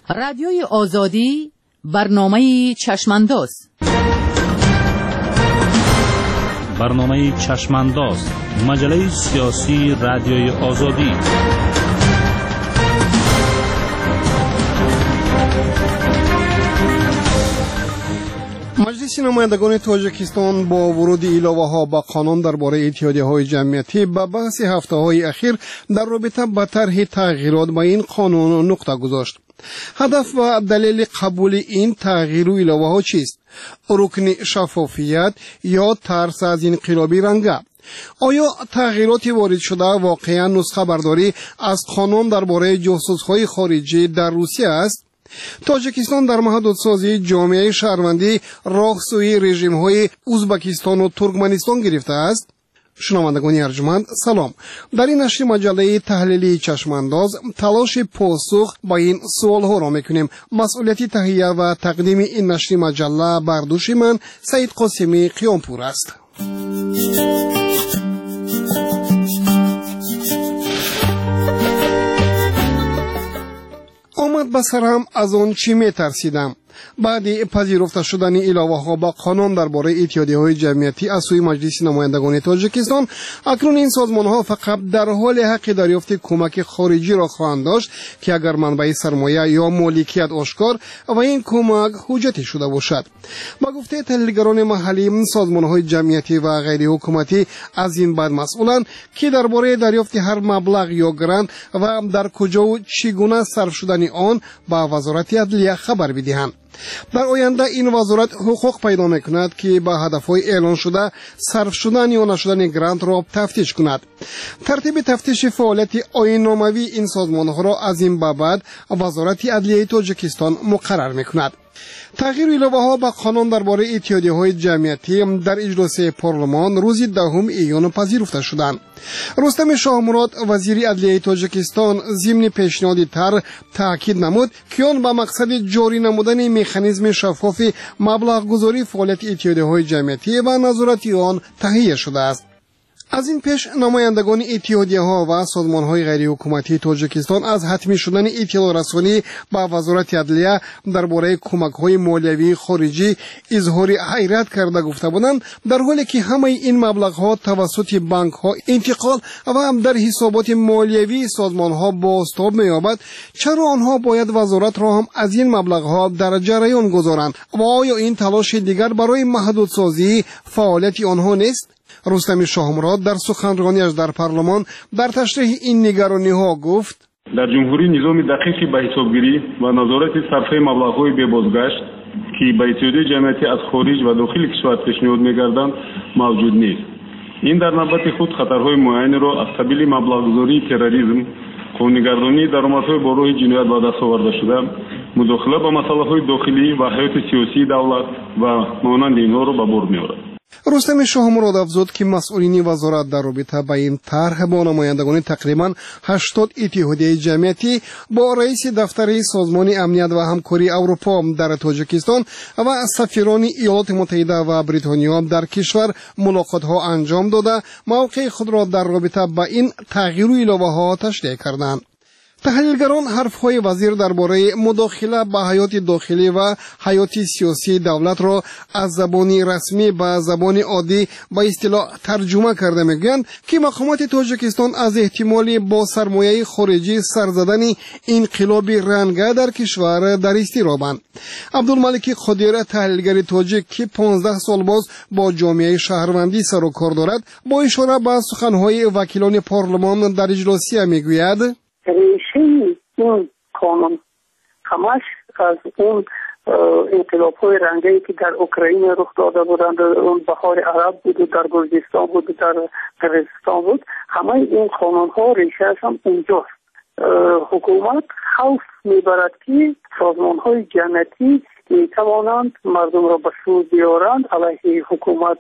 رادیوی آزادی برنامه چشمانداز. برنامه چشمانداز، مجله سیاسی رادیوی آزادی. مجلس نمایندگان تاجیکستان با ورود علاوه‌ها به قانون درباره اتحادیه‌های جمعیتی به بحث هفته‌های اخیر در رابطه با طرح تغییرات به این قانون نقطه گذاشت. هدف و دلیل قبول این تغییر و علاوه‌ها چیست؟ رکن شفافیت یا ترس از انقلابی رنگه؟ آیا تغییرات وارد شده واقعا نسخه برداری از قانون درباره جاسوس‌های خارجی در روسیه است؟ تاجیکستان در محدودسازی جامعه شهروندی راه سوی رژیم‌های ازبکستان و ترکمنستان گرفته است. شنوندگان ارجمند سلام. در این نشر مجله تحلیلی چشمانداز تلاش پاسخ با این سوال‌ها را می‌کنیم. مسئولیت تهیه و تقدیم این نشر مجله بر دوش من سعید قاسمی قیامپور است. آمد به سرم از آن چی می‌ترسیدم. بعد پذیرفته شدن علاوه‌ها با قانون درباره اتحادیه‌های جمعیتی از سوی مجلس نمایندگان تاجیکستان، اکنون این سازمان‌ها فقط در حال حق دریافت کمک خارجی را خواهند داشت که اگر منبع سرمایه یا مالکیت آشکار و این کمک حجتی شده باشد. با گفته تحلیلگران محلی، سازمان‌های جمعیتی و غیر حکومتی از این بعد مسئولند که درباره دریافت هر مبلغ یا گرانت و در کجا و چگونه صرف شدن آن با وزارت عدلیه خبر بدهند. در آینده این وزارت حقوق پیدا میکند که به هدفهای اعلان شده صرف شدن یا نشدن گرانت را تفتیش کند. ترتیب تفتیش فعالیت آیین‌ناموی این سازمان‌ها را از این به بعد وزارت عدلیه تاجیکستان مقرر میکند. تغییر علاوه‌ها به قانون درباره اتحادیه‌های جمعیتی در اجلاس پارلمان روز 10 ایون پذیرفته شدند. رستم شاهمراد وزیر عدلیه تاجیکستان ضمن پیشنهاد طرح تاکید نمود که آن به مقصد جاری نمودن مکانیزم شفاف مبلغ گذاری فعالیت اتحادیه‌های جمعیتی و نظارت آن تهیه شده است. از این پیش نمایندگان اتحادیه‌ها و سازمان‌های غیر حکومتی تاجیکستان از حتمی شدن اطلاع رسانی به وزارت عدلیه درباره کمک‌های مالیوی خارجی اظهار حیرت کرده گفته بودند، در حالی که همه این مبلغ‌ها توسط بانک‌ها انتقال و هم در حسابات مالیوی سازمان‌ها بازتاب می‌یابد، چرا آنها باید وزارت را هم از این مبلغ‌ها در جریان گذارند و آیا این تلاش دیگر برای محدودسازی فعالیت آنها نیست؟ رستم شاهمراد در سخنرانیش در پارلمان در تشریح این نگرانی‌ها گفت: در جمهوری نظام دقیقی به حسابگیری و نظارت صرفه مبلغ‌های بازگشت که به اتحادیه جمعیتی از خارج و داخل کشور پیشنهاد می‌گردند موجود نیست. این در نوبت خود خطرهای معینی را از قبیل مبلغ‌گذاری تروریسم، خونه‌گردانی درآمدهای با راه جنایت به دست آورده شده، مداخله به مسائل داخلی و حیات سیاسی دولت و مانند اینها را به بار می‌آورد. رستم شاهمراد افزود که مسئولین وزارت در رابطه با این طرح با نمایندگان تقریباً 80 اتحادیه جمعیتی با رئیس دفتر سازمان امنیت و همکاری اروپا در تاجیکستان و سفیران ایالات متحده و بریتانیا در کشور ملاقات‌ها انجام داده موقع خود را در رابطه با این تغییر و علاوه‌ها تشریح کردند. تحلیلگران حرفهای وزیر درباره مداخله به حیات داخلی و حیات سیاسی دولت را از زبان رسمی به زبان عادی به اصطلاح ترجمه کرده میگویند که مقامات تاجیکستان از احتمال با سرمایه خارجی سر زدن انقلاب رنگه در کشور در اضطرابند. عبدالملک قادر تحلیلگر تاجیک که 15 سال باز با جامعه شهروندی سر و کار دارد با اشاره به سخنهای وکیلان پارلمان در اجلاسی میگوید: ریشه این قانون همش از اون انقلاب‌های رنگی که در اوکراین رخ داده بودند، اون بهار عرب بود و در گرجستان بود و در قرقیزستان بود، همه این قانون‌ها ریشه‌اش هم اونجاست. حکومت خوف میبرد که سازمان‌های جمعیتی میتوانند مردم را به سود بیارند، علیه حکومت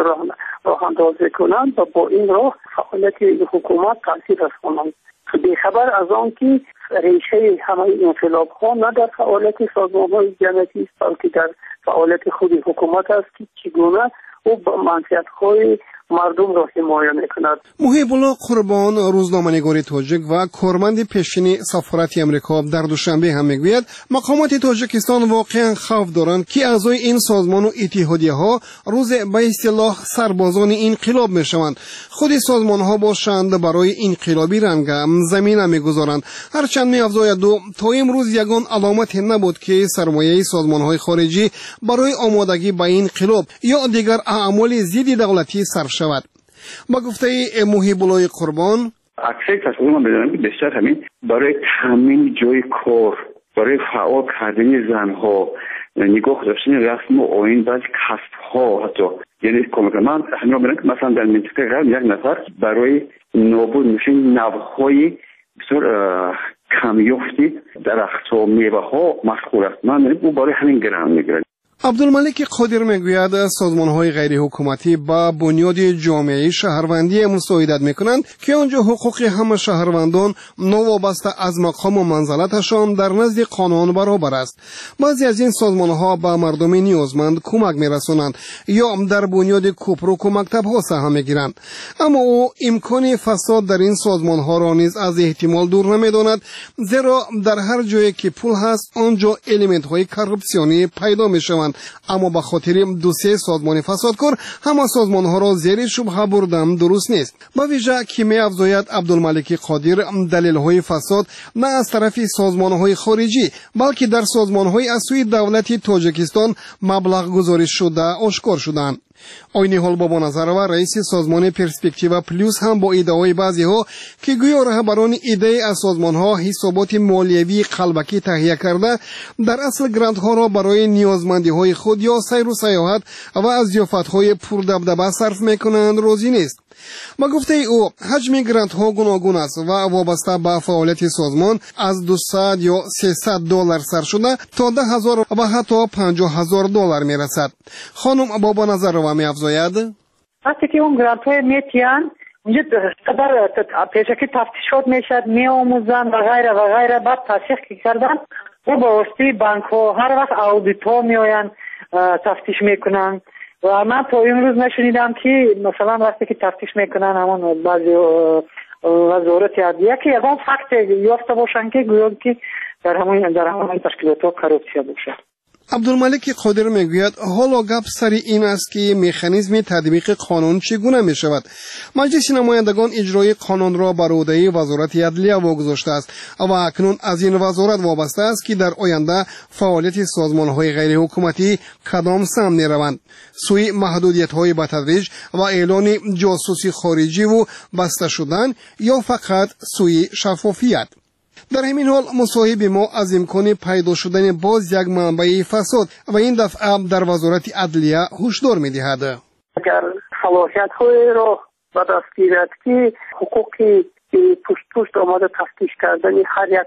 راه اندازی کنند و با این راه فعالیت حکومت تاثیر رسانند. بیخبر از آن که ریشه همه انقلاب‌ها نه در فعالیت سازمان‌های جمعیتی است، بلکه در فعالیت خود حکومت است که چگونه او با منفعت‌های مردم را حمایت میکند. محیب الله قربان، روزنامه‌نگار تاجیک و کارمند پیشین سفارت امریکا در دوشنبه هم میگوید مقامات تاجیکستان واقعا خوف دارند که اعضای این سازمان و اتحادیه‌ها روز به اصطلاح سربازان انقلاب میشوند. خود سازمان‌ها باشند برای انقلابی رنگ زمینه میگذارند. هرچند می‌افزاید تا امروز یگان علامت نبود که سرمایه سازمان‌های خارجی برای آمادگی به انقلاب یا دیگر اعمال ضد دولتی صرف شود. با گفته محیب الله قربان، اکثر تصمیم من بدانم که بیشتر همین برای تامین جای کار، برای فعال کردن زنها، نگاه داشتن رسم و آیین بعض کسب‌ها، حتی یعنی کمک من همین بدانم که مثلا در منطقه غرب یک نفر برای نابود میشن نوهای بسیار کمیافتی درخت‌ها، میوه‌ها مشغول است. من او برای همین گرم میگیرم. عبدالملک قادر میگوید سازمان‌های غیر حکومتی با بنیاد جامعه شهروندی مساعدت میکنند که آنجا حقوق همه شهروندان نوابسته از مقام و منزلتشان در نزد قانون برابر است. بعضی از این سازمان‌ها با مردم نیازمند کمک میرسانند یا در بنیاد کوپروک و مکتب‌ها سهم میگیرند، اما او امکان فساد در این سازمان‌ها را نیز از احتمال دور نمیداند، زیرا در هر جایی که پول هست آنجا الیمنت‌های کارپسیونی پیدا میشوند. اما به خاطر دو سه سازمان فسادکار همه سازمان‌ها را زیر شبهه بردن درست نیست. با ویژه که می‌افزاید عبدالملک قادر دلیل‌های فساد نه از طرف سازمان‌های خارجی بلکه در سازمان‌های از سوی دولت تاجیکستان مبلغ گزارش شده آشکار شدند. آینی حال با نظر و رئیس سازمان پرسپکتیو پلوس هم با ایده‌های بعضی‌ها که گویا رهبران ایده از سازمان‌ها حسابات مالیوی قلبکی تهیه کرده در اصل گرانت‌ها را برای نیازمندی‌های خود یا سیر و سیاحت و از ضیافت‌های پردبدبه صرف می‌کنند راضی نیست. با گفته او حجم گرانت‌ها گوناگون است و وابسته به فعالیت سازمان از 200 یا 300 دلار سر شده تا 10,000 و حتی 50,000 دلار میرسد. خانم بابا نظر و می‌افزاید وقتی که اون گرانت‌های میتیان اونجا قدر پیشکی تفتیشات میشد، میآموزن و غیره بعد تحقیق کردن و با واسطه بانک‌ها هر وقت آدیت‌ها میآیند تفتیش میکنن و من تا امروز نشنیدم که مثلا وقتی که تفتیش میکنن همون بعضی وزارت عدلیه که یکان فکت یافته باشن که گویا که در همون تشکیلات کارپسیا باشه. عبدالملک قادر میگوید حالا گپ سر این است که مکانیزم تطبیق قانون چگونه می شود. مجلس نمایندگان اجرای قانون را بر عهده وزارت عدلیه واگذاشته است و اکنون از این وزارت وابسته است که در آینده فعالیت سازمان‌های غیر حکومتی کدام سمت می‌روند، سوی محدودیت‌های به تدریج و اعلان جاسوسی خارجی و بسته شدن یا فقط سوی شفافیت. در همین حال مصاحب ما از امکان پیدا شدن باز یک منبع فساد و این دفعه در وزارت عدلیه هشدار می‌دهد. اگر صلاحیت‌های را به دست گیرد که حقوقی پشت آمده تفتیش کردن هر یک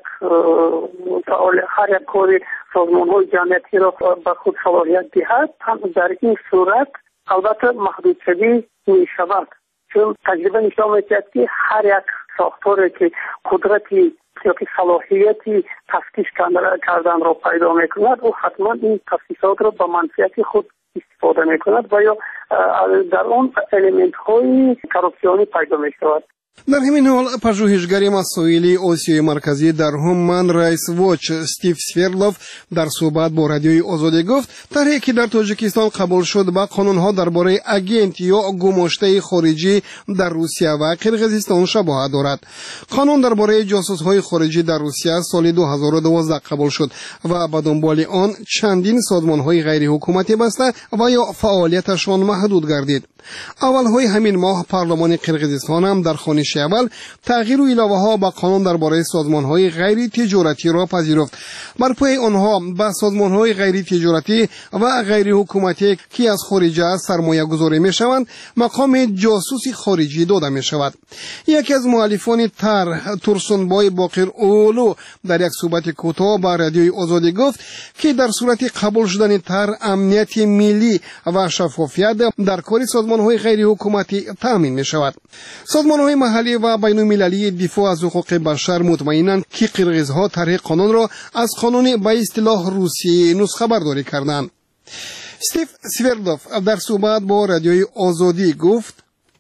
کار سازمان‌های جمعیتی را به خود صلاحیت دهد، در این صورت البته محدود شدی می‌شود، چون تجربه نشان می‌دهد که هر یک ساختاری که قدرتی یا که صلاحیتی تفتیش کردن را پیدا میکند او حتما این تفتیشات را به منفعت خود استفاده میکند و یا در اون الیمنت های کارپسیونی پیدا میشود. در همین حال پژوهشگر مسائل آسیای مرکزی در هومن رایتس واچ استیو سویرلوف در صحبت با رادیوی آزادی گفت طرحی که در تاجیکستان قبول شد با قانون‌ها درباره اگنت یا گماشته خارجی در روسیه و قرقیزستان شباهت دارد. قانون درباره جاسوس‌های خارجی در روسیه سال 2012 قبول شد و به دنبال آن چندین سازمان‌های غیر حکومتی بسته و یا فعالیتشان محدود گردید. اولهای همین ماه پارلمان قرقیزستان هم در خوانش اول تغییر و علاوه‌ها با قانون درباره سازمان‌های غیر تجارتی را پذیرفت. بر پای آنها به سازمان‌های غیر تجارتی و غیر حکومتی که از خارج سرمایه گذاری می‌شوند مقام جاسوسی خارجی داده می‌شود. یکی از مؤلفان طرح تورسونبای باقر اولو در یک صحبت کوتاه با رادیوی آزادی گفت که در صورت قبول شدن طرح امنیت ملی و شفافیت در کار سازمان‌های غیر حکومتی تامین می‌شود. سازمان‌های محلی و بین‌المللی دفاع از حقوق بشر مطمئنند که قرقیزها طرح قانون را از قانون به اصطلاح روسیه نسخه برداری کردند. استیو سویرلوف در صحبت با رادیوی آزادی گفت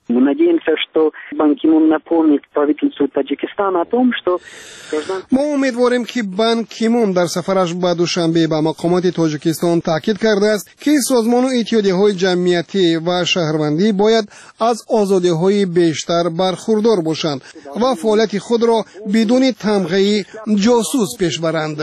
Мы надеемся, что Бан Ки Мун напомнит правительству Таджикистана о том, что ما امیدواریم که بان کی مون در سفرش به دوشنبه به مقامات تاجیکستان تاکید کرده است که سازمان و اتحادیه‌های جمعیتی و شهروندی باید از آزادی‌های بیشتر برخوردار باشند و فعالیت خود را بدون تمغه جاسوس پیش برند.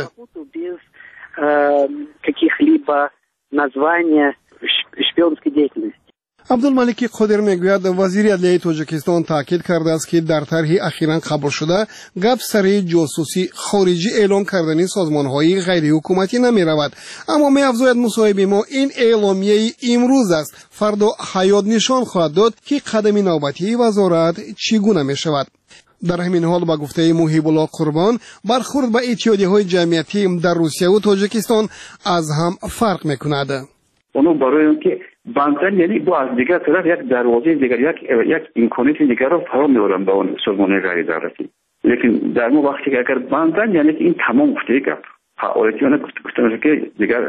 каких-либо названия шпионской деятельности. عبدالملک قادر میگوید وزیر عدلیه تاجیکستان تاکید کرده است که در طرح اخیراً قبول شده گپ سر جاسوسی خارجی اعلام کردن سازمان‌های غیر حکومتی نمی رود، اما می افزاید مصاحب ما این اعلامیه امروز است، فردا حیات نشان خواهد داد که قدم نوبتی وزارت چگونه می شود. در همین حال با گفته محیب الله قربان برخورد به اتحادیه‌های جمعیتی در روسیه و تاجیکستان از هم فرق می‌کند. اونو برای اینکه بندن یعنی با از دیگر طرف یک دروازه دیگر یک امکانات دیگر را فراهم می‌آورند به اون سازمان غیر دولتی. لیکن در مو وقتی که اگر بندن یعنی این تمام گفته گپ فعالیتی اون گفتن که دیگر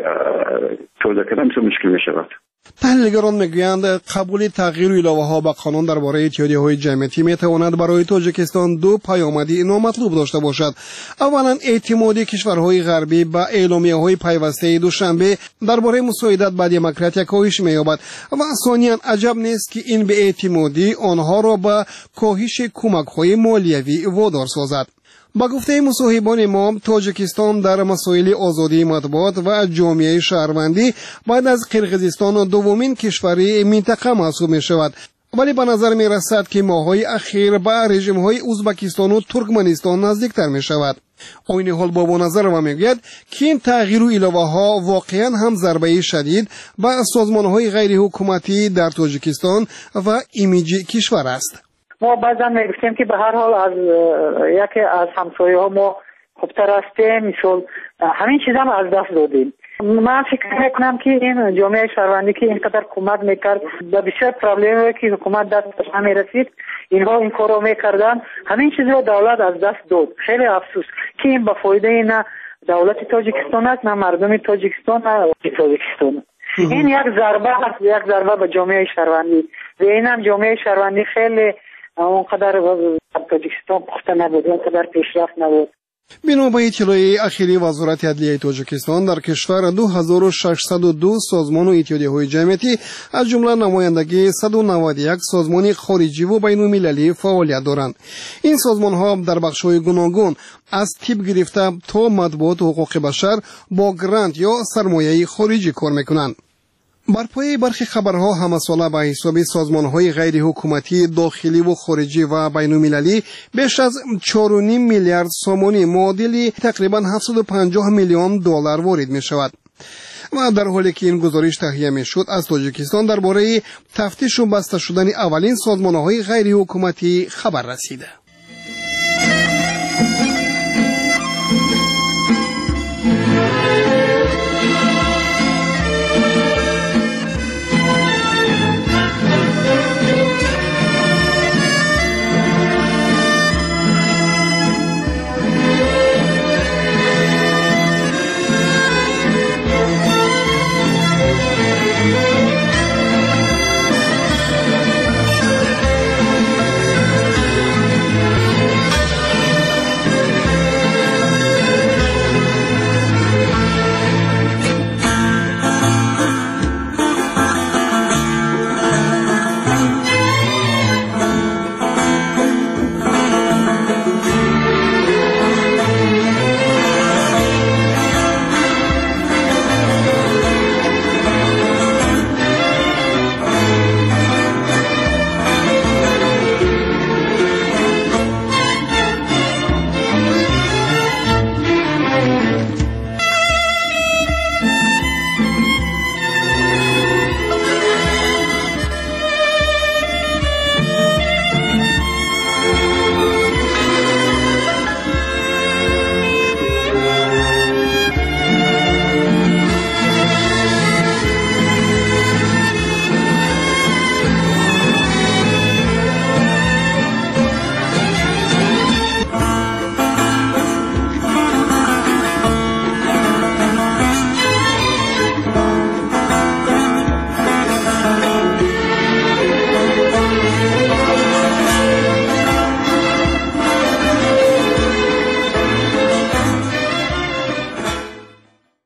توضیح کردن مشکل می‌شود. تحلیلگران میگویند قبول تغییر و الهه‌ها به قانون درباره اتحادیه‌های جمعیتی میتواند برای تاجیکستان دو پیامدی نامطلوب داشته باشد. اولا اعتماد کشورهای غربی به اعلامیه‌های پیوسته دوشنبه درباره مساعدت به دموکراسی کاهش می‌یابد و ثانیاً عجب نیست که این به اعتمادی آنها را به کاهش کمک‌های مالیوی وادار سازد. با گفته مصاحبان ما تاجیکستان در مسائل آزادی مطبوعات و جامعه شهروندی بعد از قرقیزستان دومین کشور منطقه محسوب می شود، ولی به نظر می رسد که ماه‌های اخیر به رژیم‌های ازبکستان و ترکمنستان نزدیکتر می شود. این حال با نظر ما میگوید که این تغییر و الهه‌ها واقعا هم ضربه شدید به سازمان‌های غیر حکومتی در تاجیکستان و ایمیج کشور است. ما بعضا میگفتیم که به هر حال از یکی از همسایه ها ما خوبتر هستیم، مثل همین چیز هم از دست دادیم. من فکر میکنم که این جامعه شهروندی که اینقدر کمک میکرد به بسیار پرابلمی که حکومت دستش نمیرسید اینها این کار رو میکردن، همین چیز رو دولت از دست داد. خیلی افسوس که این به فایده نه دولت تاجیکستان است نه مردم تاجیکستان نه تاجیکستان. این یک ضربه است، یک ضربه به جامعه شهروندی و اینم جامعه شهروندی خیلی اونقدر تاجیکستان پخته نبود، اونقدر پیشرفت نبود. بنا به اطلاع اخیری وزارت عدلیه تاجیکستان در کشور 2602 سازمان و اتحادیه‌های جمعیتی از جمله نمایندگی 191 سازمان خارجی و بین‌المللی فعالیت دارند. این سازمان‌ها در بخش‌های گوناگون از تیپ گرفته تا مطبوعات و حقوق بشر با گرانت یا سرمایه خارجی کار می‌کنند. بر پای برخی خبرها همساله به حساب سازمان‌های غیر حکومتی داخلی و خارجی و بین‌المللی بیش از 4.5 میلیارد سومانی معادل تقریباً 750 میلیون دلار وارد می‌شود. و در حالی که این گزارش تهیه می‌شد از تاجیکستان درباره تفتیش و بسته شدن اولین سازمان‌های غیر حکومتی خبر رسیده.